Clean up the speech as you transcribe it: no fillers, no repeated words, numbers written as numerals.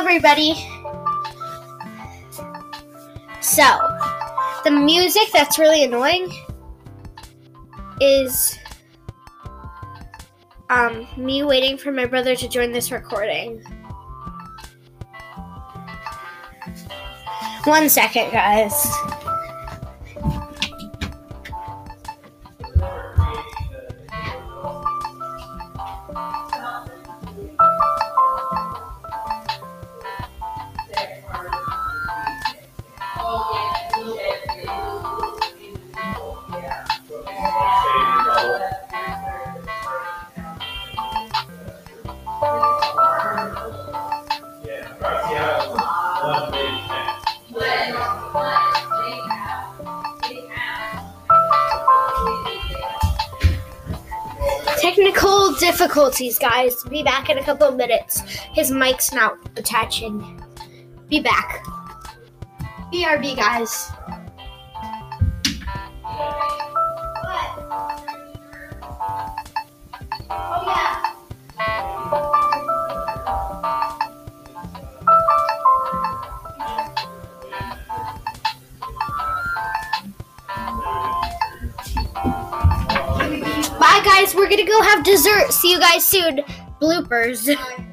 everybody. So, the music that's really annoying is me waiting for my brother to join this recording. 1 second, guys. Technical difficulties, guys. Be back in a couple of minutes. His mic's not attaching. Be back. BRB, guys. What? Oh, yeah. Bye, guys. We're gonna go have dessert. See you guys soon. Bloopers.